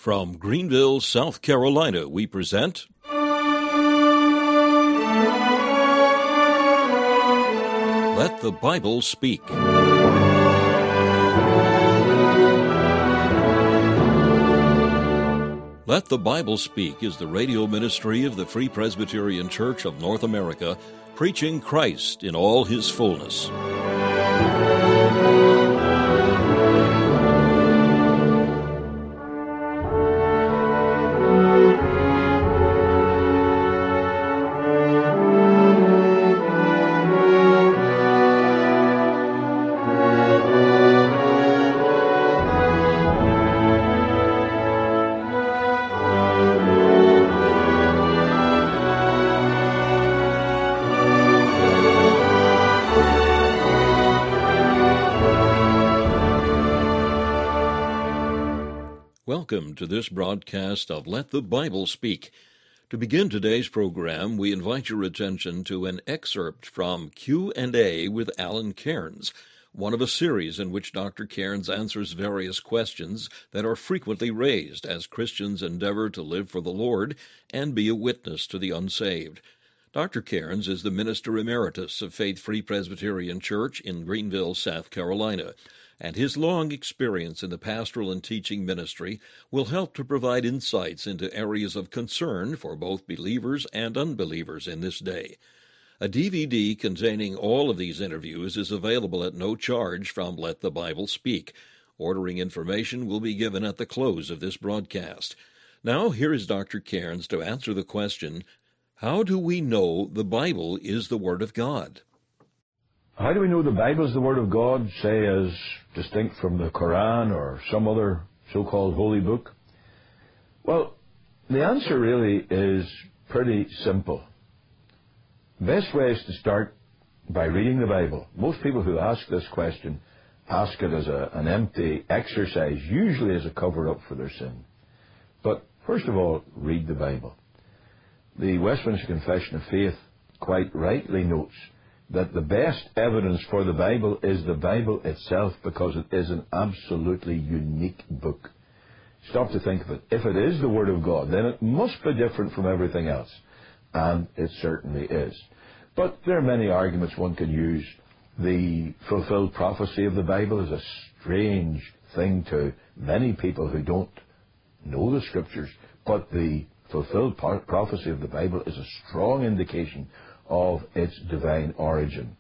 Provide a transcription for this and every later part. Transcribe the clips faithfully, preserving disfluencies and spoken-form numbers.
From Greenville, South Carolina, we present Let the Bible Speak. Let the Bible Speak is the radio ministry of the Free Presbyterian Church of North America, preaching Christ in all His fullness. Welcome to this broadcast of Let the Bible Speak. To begin today's program, we invite your attention to an excerpt from Q and A with Alan Cairns, one of a series in which Doctor Cairns answers various questions that are frequently raised as Christians endeavor to live for the Lord and be a witness to the unsaved. Doctor Cairns is the Minister Emeritus of Faith Free Presbyterian Church in Greenville, South Carolina, and his long experience in the pastoral and teaching ministry will help to provide insights into areas of concern for both believers and unbelievers in this day. A D V D containing all of these interviews is available at no charge from Let the Bible Speak. Ordering information will be given at the close of this broadcast. Now, here is Doctor Cairns to answer the question, how do we know the Bible is the Word of God? How do we know the Bible is the Word of God, say as distinct from the Quran or some other so-called holy book? Well, the answer really is pretty simple. The best way is to start by reading the Bible. Most people who ask this question ask it as a, an empty exercise, usually as a cover-up for their sin. But first of all, read the Bible. The Westminster Confession of Faith quite rightly notes that the best evidence for the Bible is the Bible itself because it is an absolutely unique book. Stop to think of it. If it is the Word of God, then it must be different from everything else. And it certainly is. But there are many arguments one can use. The fulfilled prophecy of the Bible is a strange thing to many people who don't know the Scriptures. But the fulfilled prophecy of the Bible is a strong indication of its divine origin.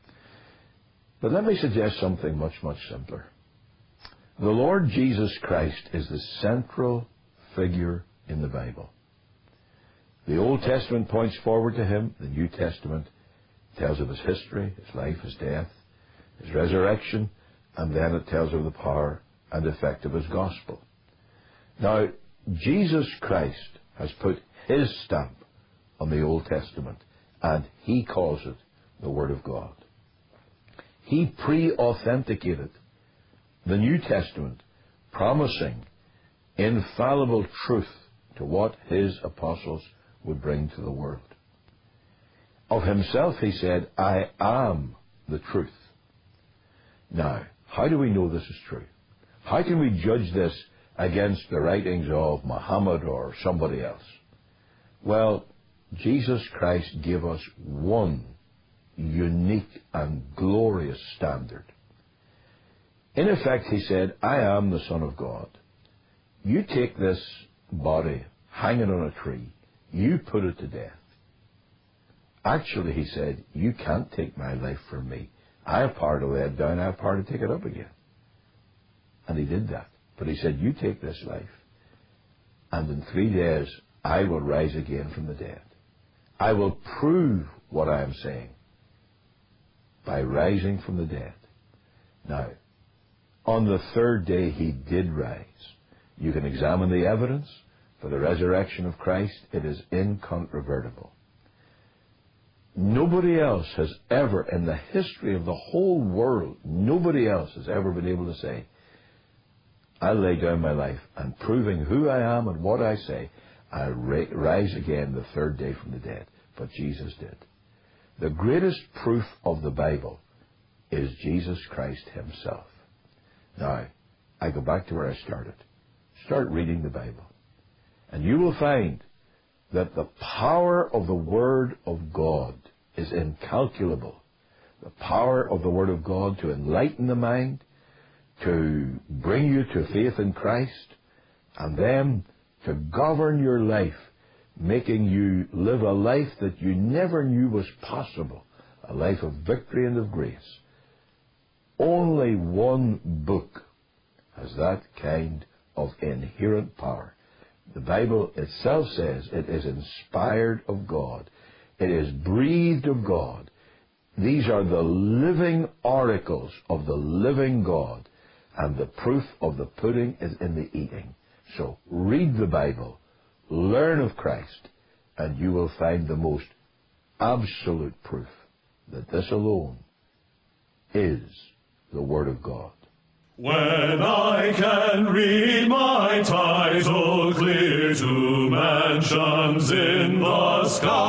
But let me suggest something much, much simpler. The Lord Jesus Christ is the central figure in the Bible. The Old Testament points forward to Him. The New Testament tells of His history, His life, His death, His resurrection, and then it tells of the power and effect of His gospel. Now, Jesus Christ has put His stamp on the Old Testament, and He calls it the Word of God. He pre-authenticated the New Testament, promising infallible truth to what His apostles would bring to the world. Of Himself He said, I am the truth. Now, how do we know this is true? How can we judge this against the writings of Muhammad or somebody else? Well, Jesus Christ gave us one unique and glorious standard. In effect, He said, I am the Son of God. You take this body hanging on a tree, you put it to death. Actually, He said, you can't take my life from me. I have power to lay it down, I have power to take it up again. And He did that. But He said, you take this life, and in three days I will rise again from the dead. I will prove what I am saying by rising from the dead. Now, on the third day He did rise. You can examine the evidence for the resurrection of Christ. It is incontrovertible. Nobody else has ever, in the history of the whole world, nobody else has ever been able to say, I'll lay down my life, and proving who I am and what I say, I'll ra- rise again the third day from the dead. But Jesus did. The greatest proof of the Bible is Jesus Christ Himself. Now, I go back to where I started. Start reading the Bible. And you will find that the power of the Word of God is incalculable. The power of the Word of God to enlighten the mind, to bring you to faith in Christ, and then to govern your life, making you live a life that you never knew was possible, a life of victory and of grace. Only one book has that kind of inherent power. The Bible itself says it is inspired of God. It is breathed of God. These are the living oracles of the living God, and the proof of the pudding is in the eating. So read the Bible, learn of Christ, and you will find the most absolute proof that this alone is the Word of God. When I can read my title clear to mansions in the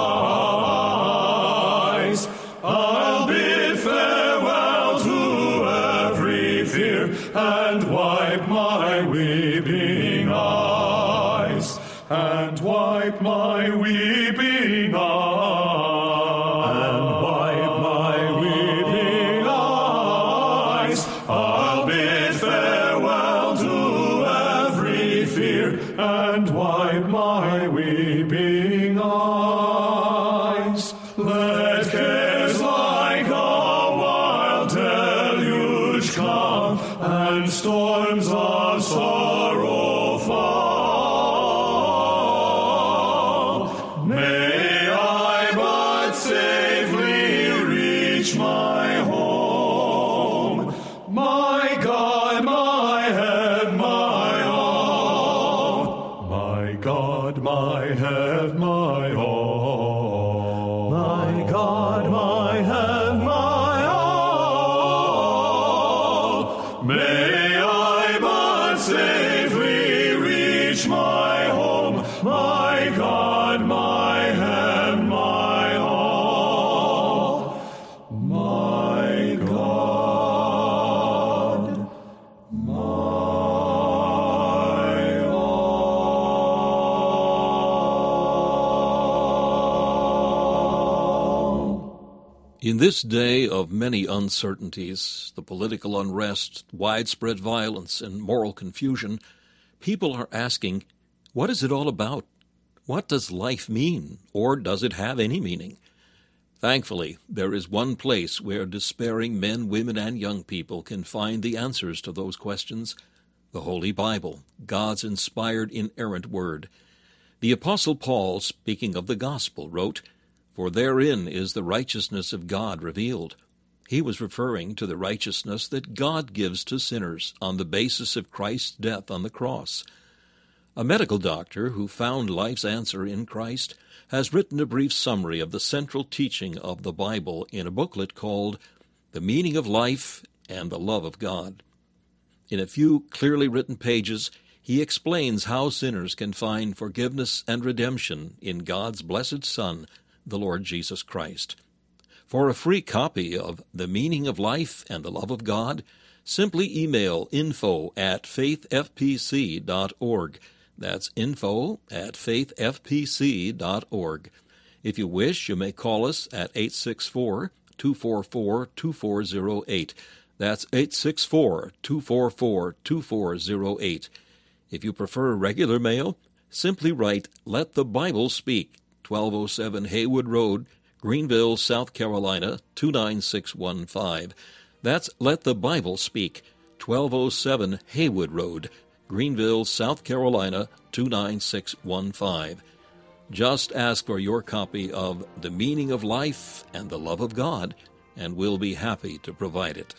skies, I'll bid farewell to every fear and wipe my weeping eyes, and wipe my weeping eyes, and wipe my weeping eyes. I'll bid farewell to every fear and wipe my weeping eyes. Let cares like a wild deluge come, and storms of sorrow fall. May I but safely reach my home, my God, my head, my all. My God, my head, my all. My God, my head, my all. May I but safely reach my home, my God, my head, my all. My God, my all. In this day of many uncertainties, the political unrest, widespread violence, and moral confusion, people are asking, what is it all about? What does life mean, or does it have any meaning? Thankfully, there is one place where despairing men, women, and young people can find the answers to those questions: the Holy Bible, God's inspired, inerrant Word. The Apostle Paul, speaking of the Gospel, wrote, "For therein is the righteousness of God revealed." He was referring to the righteousness that God gives to sinners on the basis of Christ's death on the cross. A medical doctor who found life's answer in Christ has written a brief summary of the central teaching of the Bible in a booklet called The Meaning of Life and the Love of God. In a few clearly written pages, he explains how sinners can find forgiveness and redemption in God's blessed Son, the Lord Jesus Christ. For a free copy of The Meaning of Life and the Love of God, simply email info at faith f p c dot org. That's info at faith f p c dot org. If you wish, you may call us at eight six four, two four four, two four zero eight. That's eight six four, two four four, two four zero eight. If you prefer regular mail, simply write Let the Bible Speak, twelve oh seven Haywood Road, Greenville, South Carolina, two nine six one five. That's Let the Bible Speak, twelve oh seven Haywood Road, Greenville, South Carolina, two nine six one five. Just ask for your copy of The Meaning of Life and the Love of God, and we'll be happy to provide it.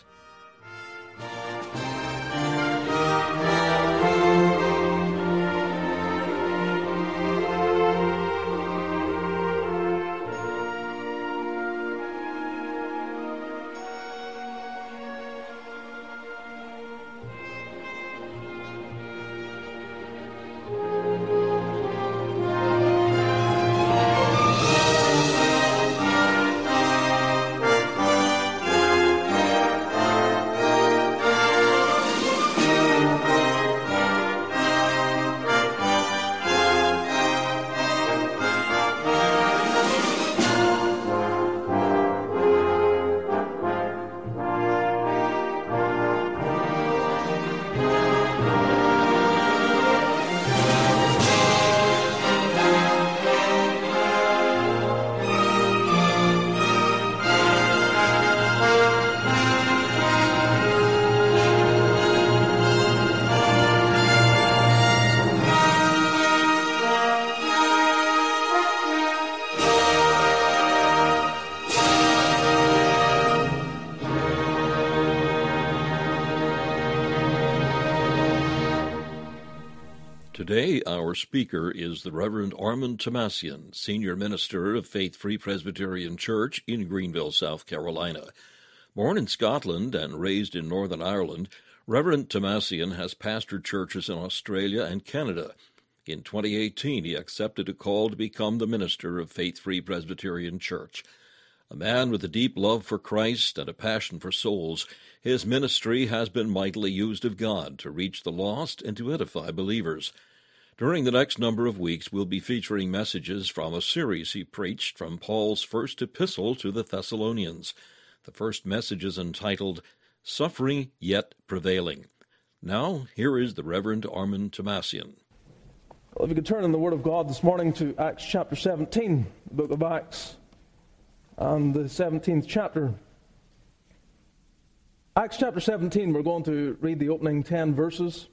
Today, our speaker is the Reverend Armand Tomassian, Senior Minister of Faith Free Presbyterian Church in Greenville, South Carolina. Born in Scotland and raised in Northern Ireland, Reverend Tomassian has pastored churches in Australia and Canada. In twenty eighteen, he accepted a call to become the minister of Faith Free Presbyterian Church. A man with a deep love for Christ and a passion for souls, his ministry has been mightily used of God to reach the lost and to edify believers. During the next number of weeks, we'll be featuring messages from a series he preached from Paul's first epistle to the Thessalonians. The first message is entitled, Suffering Yet Prevailing. Now, here is the Reverend Armand Tomassian. Well, if you could turn in the Word of God this morning to Acts chapter seventeen, the book of Acts, and the seventeenth chapter. Acts chapter seventeen, we're going to read the opening ten verses.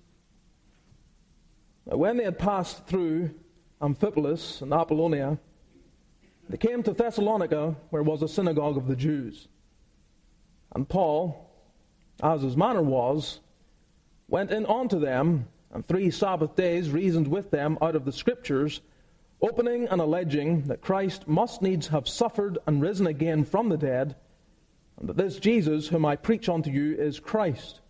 Now, when they had passed through Amphipolis and Apollonia, they came to Thessalonica, where was a synagogue of the Jews. And Paul, as his manner was, went in unto them, and three Sabbath days reasoned with them out of the Scriptures, opening and alleging that Christ must needs have suffered and risen again from the dead, and that this Jesus whom I preach unto you is Christ.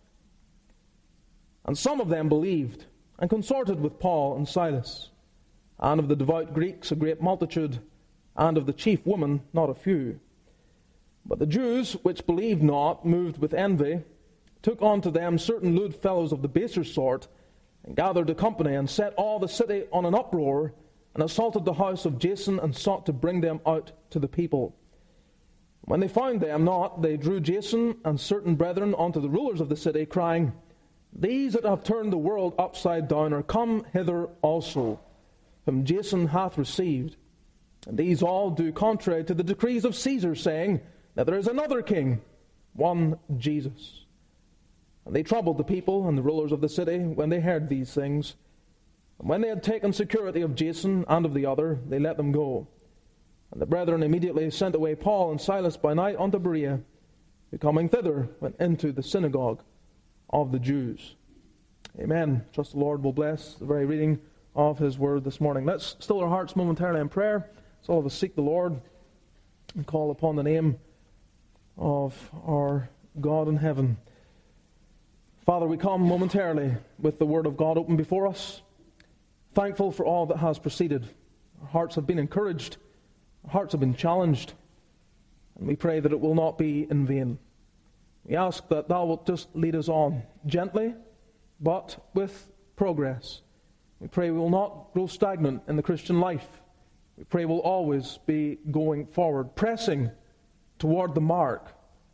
And some of them believed, and consorted with Paul and Silas, and of the devout Greeks a great multitude, and of the chief women not a few. But the Jews which believed not, moved with envy, took unto them certain lewd fellows of the baser sort, and gathered a company, and set all the city on an uproar, and assaulted the house of Jason, and sought to bring them out to the people. When they found them not, they drew Jason and certain brethren unto the rulers of the city, crying, These that have turned the world upside down are come hither also, whom Jason hath received. And these all do contrary to the decrees of Caesar, saying that there is another king, one Jesus. And they troubled the people and the rulers of the city when they heard these things. And when they had taken security of Jason and of the other, they let them go. And the brethren immediately sent away Paul and Silas by night unto Berea, who coming thither went into the synagogue of the Jews. Amen. Trust the Lord will bless the very reading of His Word this morning. Let's still our hearts momentarily in prayer. Let's all of us seek the Lord and call upon the name of our God in heaven. Father, we come momentarily with the Word of God open before us, thankful for all that has preceded. Our hearts have been encouraged. Our hearts have been challenged, and we pray that it will not be in vain. We ask that Thou wilt just lead us on, gently, but with progress. We pray we will not grow stagnant in the Christian life. We pray we'll always be going forward, pressing toward the mark.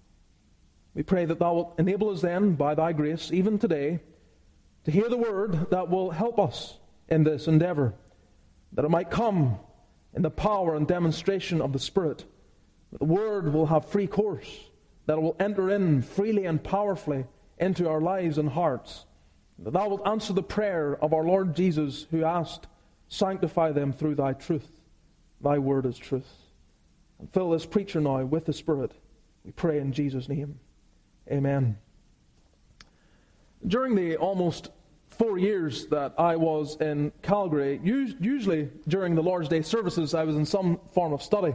We pray that Thou wilt enable us then, by Thy grace, even today, to hear the Word that will help us in this endeavor, that it might come in the power and demonstration of the Spirit, that the Word will have free course, that it will enter in freely and powerfully into our lives and hearts, that Thou wilt answer the prayer of our Lord Jesus, who asked, Sanctify them through Thy truth. Thy Word is truth. And fill this preacher now with the Spirit. We pray in Jesus' name. Amen. During the almost four years that I was in Calgary, usually during the Lord's Day services, I was in some form of study.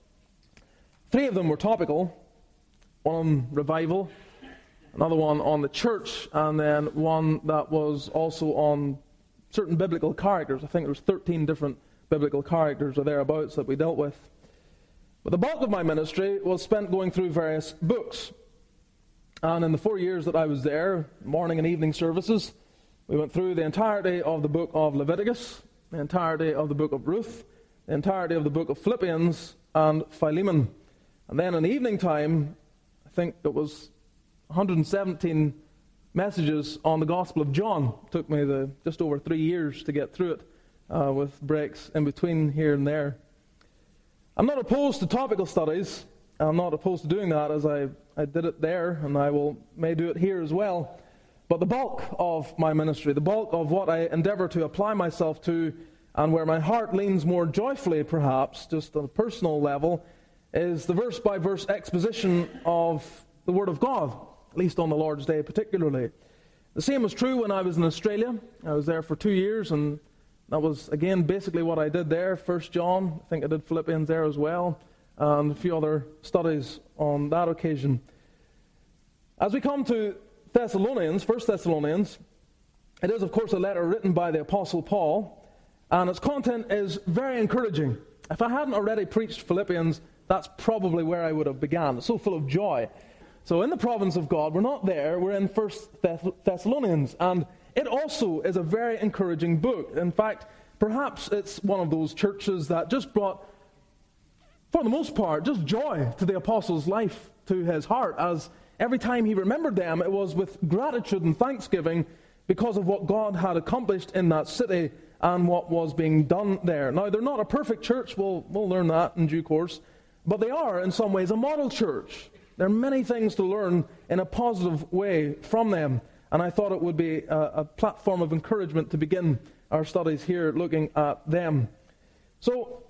Three of them were topical, one on revival, another one on the church, and then one that was also on certain biblical characters. I think there was thirteen different biblical characters or thereabouts that we dealt with. But the bulk of my ministry was spent going through various books. And in the four years that I was there, morning and evening services, we went through the entirety of the book of Leviticus, the entirety of the book of Ruth, the entirety of the book of Philippians and Philemon. And then in the evening time, I think it was one hundred seventeen messages on the Gospel of John. It took me the, just over three years to get through it, uh, with breaks in between here and there. I'm not opposed to topical studies. I'm not opposed to doing that, as I, I did it there, and I will may do it here as well. But the bulk of my ministry, the bulk of what I endeavor to apply myself to, and where my heart leans more joyfully perhaps, just on a personal level, is the verse-by-verse exposition of the Word of God, at least on the Lord's Day particularly. The same was true when I was in Australia. I was there for two years, and that was, again, basically what I did there. First John, I think I did Philippians there as well, and a few other studies on that occasion. As we come to Thessalonians, First Thessalonians, it is, of course, a letter written by the Apostle Paul, and its content is very encouraging. If I hadn't already preached Philippians, that's probably where I would have begun. It's so full of joy. So in the province of God, we're not there, we're in First Thessalonians, and it also is a very encouraging book. In fact, perhaps it's one of those churches that just brought, for the most part, just joy to the apostle's life, to his heart, as every time he remembered them, it was with gratitude and thanksgiving because of what God had accomplished in that city and what was being done there. Now, they're not a perfect church, we'll, we'll learn that in due course, but they are, in some ways, a model church. There are many things to learn in a positive way from them, and I thought it would be a, a platform of encouragement to begin our studies here looking at them. So,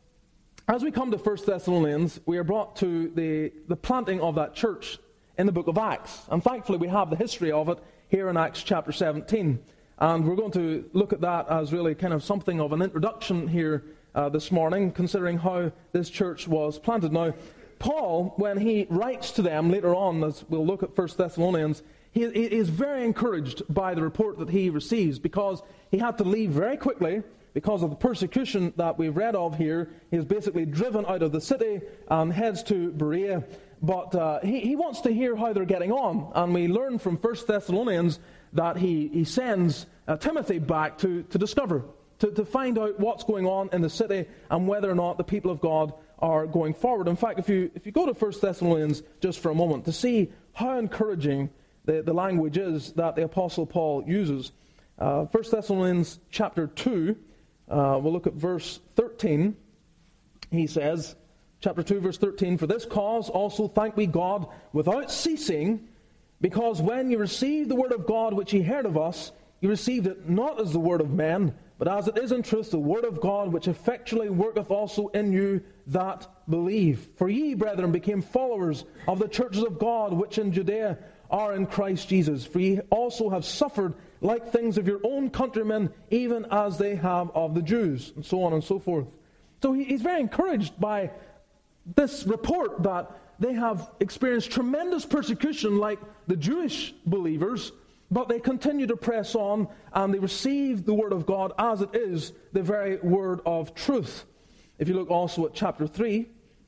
as we come to First Thessalonians, we are brought to the, the planting of that church in the book of Acts, and thankfully we have the history of it here in Acts chapter seventeen, and we're going to look at that as really kind of something of an introduction here uh, this morning, considering how this church was planted. Now, Paul, when he writes to them later on, as we'll look at First Thessalonians, he, he is very encouraged by the report that he receives, because he had to leave very quickly because of the persecution that we've read of here. He is basically driven out of the city and heads to Berea. But uh, he, he wants to hear how they're getting on. And we learn from First Thessalonians that he, he sends uh, Timothy back to, to discover, to, to find out what's going on in the city and whether or not the people of God are going forward. In fact, if you if you go to First Thessalonians just for a moment to see how encouraging the, the language is that the Apostle Paul uses. Uh, First Thessalonians chapter two, uh, we'll look at verse thirteen. He says, chapter two, verse thirteen, "For this cause also thank we God without ceasing, because when you received the word of God which ye heard of us, you received it not as the word of men, but as it is in truth the word of God, which effectually worketh also in you that believe. For ye, brethren, became followers of the churches of God, which in Judea are in Christ Jesus. For ye also have suffered like things of your own countrymen, even as they have of the Jews," and so on and so forth. So he, he's very encouraged by this report that they have experienced tremendous persecution like the Jewish believers, but they continue to press on, and they receive the word of God as it is, the very word of truth. If you look also at chapter three,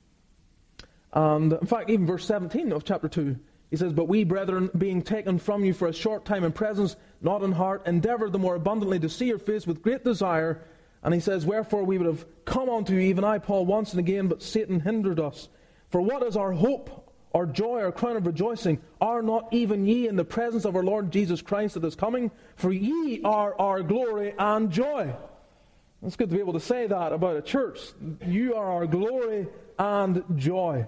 and in fact even verse seventeen of chapter two, he says, "But we, brethren, being taken from you for a short time in presence, not in heart, endeavour the more abundantly to see your face with great desire." And he says, "Wherefore we would have come unto you, even I, Paul, once and again, but Satan hindered us. For what is our hope, our joy, our crown of rejoicing? Are not even ye in the presence of our Lord Jesus Christ that is coming? For ye are our glory and joy." It's good to be able to say that about a church. You are our glory and joy.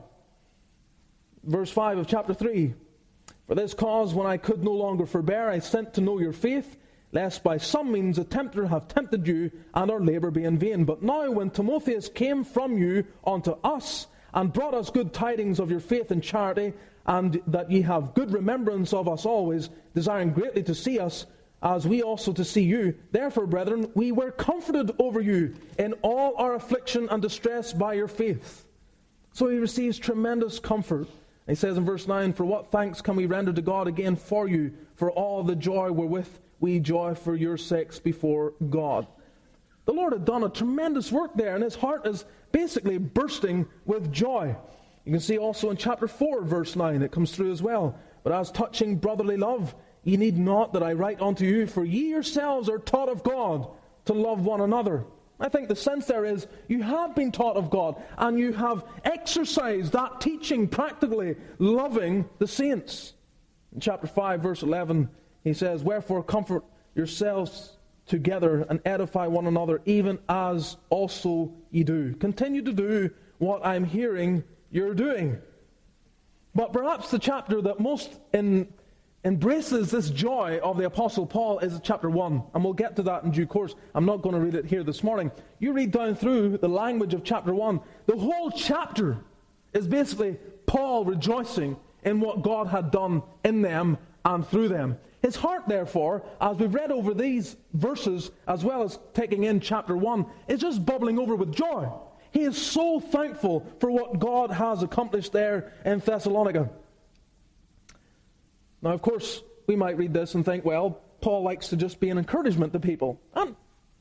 Verse five of chapter three. "For this cause, when I could no longer forbear, I sent to know your faith, lest by some means a tempter have tempted you, and our labour be in vain. But now when Timotheus came from you unto us, and brought us good tidings of your faith and charity, and that ye have good remembrance of us always, desiring greatly to see us, as we also to see you. Therefore, brethren, we were comforted over you in all our affliction and distress by your faith." So he receives tremendous comfort. He says in verse nine, "For what thanks can we render to God again for you, for all the joy wherewith we joy for your sakes before God." The Lord had done a tremendous work there, and his heart is basically bursting with joy. You can see also in chapter four, verse nine, it comes through as well. "But as touching brotherly love, ye need not that I write unto you, for ye yourselves are taught of God to love one another." I think the sense there is, you have been taught of God, and you have exercised that teaching practically, loving the saints. In chapter five, verse eleven, he says, "Wherefore comfort yourselves together and edify one another, even as also ye do." Continue to do what I'm hearing you're doing. But perhaps the chapter that most in, embraces this joy of the Apostle Paul is chapter one. And we'll get to that in due course. I'm not going to read it here this morning. You read down through the language of chapter one. The whole chapter is basically Paul rejoicing in what God had done in them and through them. His heart, therefore, as we've read over these verses, as well as taking in chapter one, is just bubbling over with joy. He is so thankful for what God has accomplished there in Thessalonica. Now, of course, we might read this and think, well, Paul likes to just be an encouragement to people. And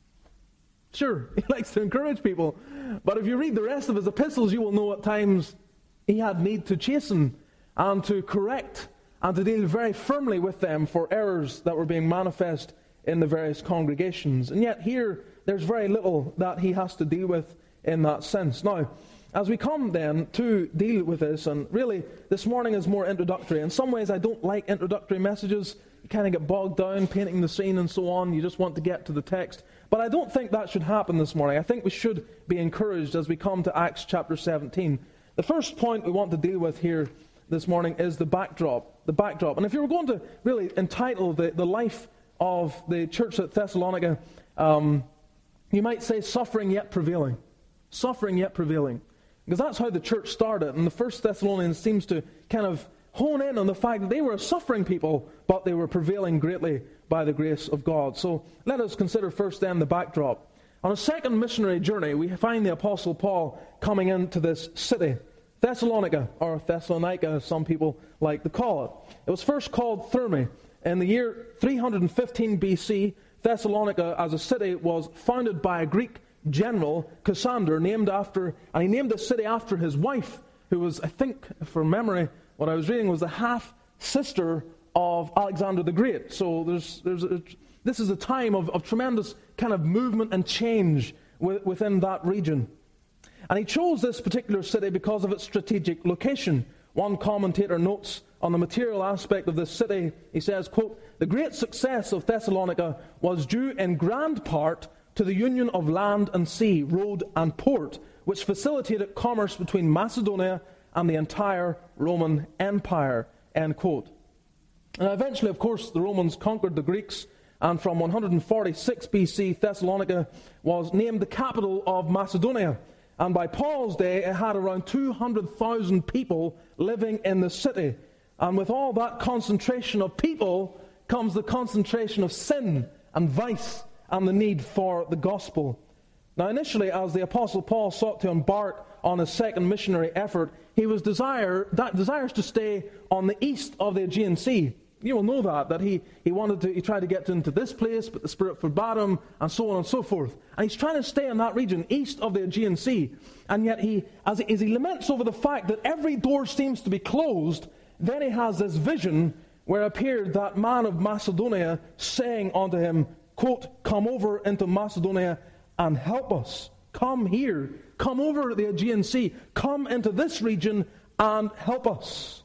sure, he likes to encourage people. But if you read the rest of his epistles, you will know at times he had need to chasten and to correct and to deal very firmly with them for errors that were being manifest in the various congregations. And yet here, there's very little that he has to deal with in that sense. Now, as we come then to deal with this, and really this morning is more introductory. In some ways I don't like introductory messages. You kind of get bogged down painting the scene and so on. You just want to get to the text. But I don't think that should happen this morning. I think we should be encouraged as we come to Acts chapter seventeen. The first point we want to deal with here this morning is the backdrop. The backdrop. And if you were going to really entitle the, the life of the church at Thessalonica, um, you might say suffering yet prevailing. Suffering yet prevailing. Because that's how the church started. And the First Thessalonians seems to kind of hone in on the fact that they were a suffering people, but they were prevailing greatly by the grace of God. So let us consider first then the backdrop. On a second missionary journey, we find the Apostle Paul coming into this city, Thessalonica, or Thessalonica, as some people like to call it. It was first called Therme. In the year three hundred fifteen B C, Thessalonica as a city was founded by a Greek general, Cassander, named after, and he named the city after his wife, who was, I think, from memory, what I was reading was the half-sister of Alexander the Great. So there's, there's a, this is a time of, of tremendous kind of movement and change with, within that region. And he chose this particular city because of its strategic location. One commentator notes on the material aspect of this city, he says, quote, "The great success of Thessalonica was due in grand part to the union of land and sea, road and port, which facilitated commerce between Macedonia and the entire Roman Empire," end quote. And eventually, of course, the Romans conquered the Greeks, and from one hundred forty-six B C, Thessalonica was named the capital of Macedonia. And by Paul's day, it had around two hundred thousand people living in the city. And with all that concentration of people comes the concentration of sin and vice and the need for the gospel. Now, initially, as the Apostle Paul sought to embark on his second missionary effort, he was desire that desires to stay on the east of the Aegean Sea. You will know that, that he, he wanted to, he tried to get into this place, but the Spirit forbade him, and so on and so forth. And he's trying to stay in that region, east of the Aegean Sea. And yet, he, as, he, as he laments over the fact that every door seems to be closed, then he has this vision where appeared that man of Macedonia saying unto him, quote, "Come over into Macedonia and help us. Come here. Come over the Aegean Sea. Come into this region and help us."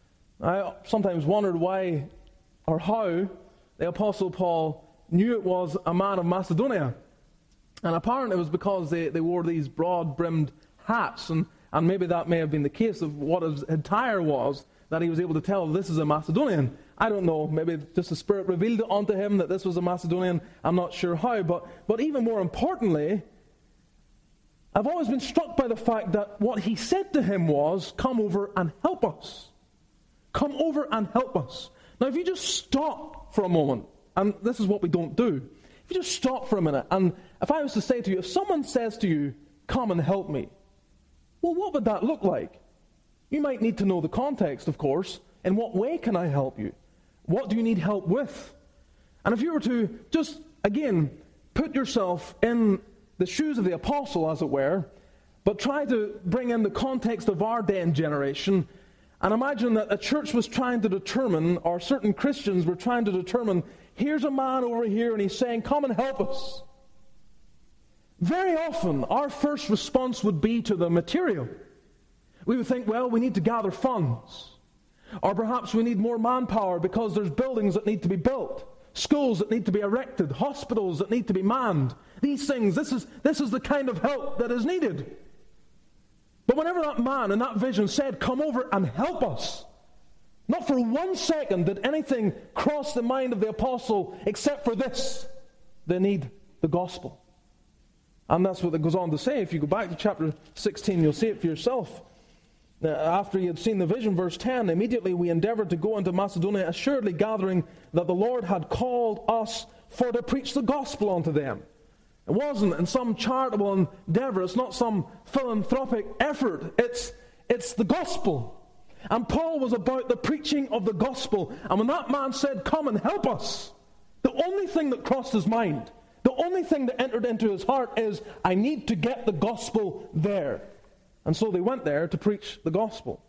I sometimes wondered why or how the Apostle Paul knew it was a man of Macedonia. And apparently it was because they, they wore these broad-brimmed hats, and, and maybe that may have been the case of what his attire was, that he was able to tell this is a Macedonian. I don't know, maybe just the Spirit revealed it unto him that this was a Macedonian. I'm not sure how, but, but even more importantly, I've always been struck by the fact that what he said to him was, "Come over and help us. Come over and help us." Now, if you just stop for a moment, and this is what we don't do, if you just stop for a minute, and if I was to say to you, if someone says to you, "Come and help me," well, what would that look like? You might need to know the context, of course. In what way can I help you? What do you need help with? And if you were to just, again, put yourself in the shoes of the apostle, as it were, but try to bring in the context of our day and generation, and imagine that a church was trying to determine, or certain Christians were trying to determine, here's a man over here and he's saying, "Come and help us." Very often, our first response would be to the material. We would think, well, we need to gather funds. Or perhaps we need more manpower because there's buildings that need to be built, schools that need to be erected, hospitals that need to be manned. These things, this is, this is the kind of help that is needed. But whenever that man in that vision said, "Come over and help us," not for one second did anything cross the mind of the apostle except for this: they need the gospel. And that's what it goes on to say. If you go back to chapter sixteen, you'll see it for yourself. After he had seen the vision, verse ten, immediately we endeavored to go into Macedonia, assuredly gathering that the Lord had called us for to preach the gospel unto them. It wasn't in some charitable endeavor. It's not some philanthropic effort. It's, it's the gospel. And Paul was about the preaching of the gospel. And when that man said, come and help us, the only thing that crossed his mind, the only thing that entered into his heart is, I need to get the gospel there. And so they went there to preach the gospel.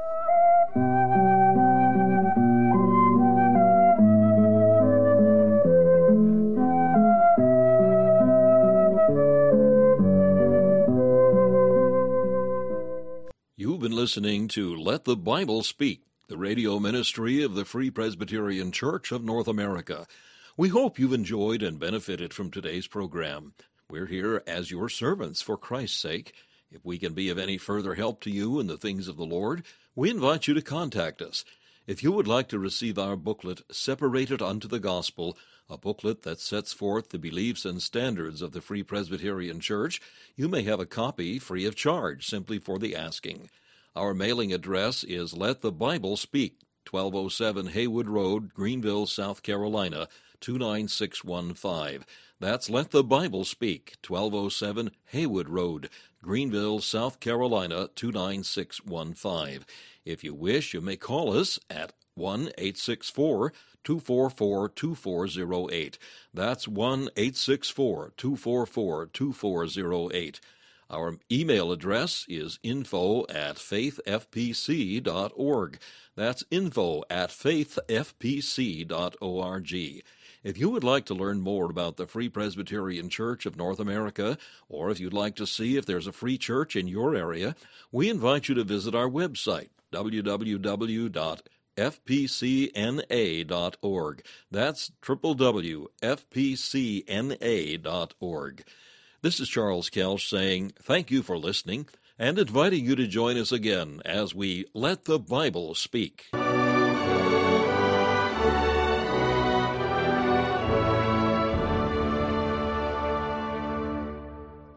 You've been listening to Let the Bible Speak, the radio ministry of the Free Presbyterian Church of North America. We hope you've enjoyed and benefited from today's program. We're here as your servants for Christ's sake. If we can be of any further help to you in the things of the Lord, we invite you to contact us. If you would like to receive our booklet, Separated Unto the Gospel, a booklet that sets forth the beliefs and standards of the Free Presbyterian Church, you may have a copy free of charge, simply for the asking. Our mailing address is Let the Bible Speak, twelve oh seven Haywood Road, Greenville, South Carolina, two nine six one five. That's Let the Bible Speak, twelve oh seven Haywood Road, Greenville, South Carolina, two nine six one five. If you wish, you may call us at one eight six four, two four four, two four zero eight. That's one eight six four, two four four, two four zero eight. Our email address is info at faith f p c dot org. That's info at faith f p c dot org. If you would like to learn more about the Free Presbyterian Church of North America, or if you'd like to see if there's a free church in your area, we invite you to visit our website, w w w dot f p c n a dot org. That's w w w dot f p c n a dot org. This is Charles Kelsch saying thank you for listening and inviting you to join us again as we Let the Bible Speak.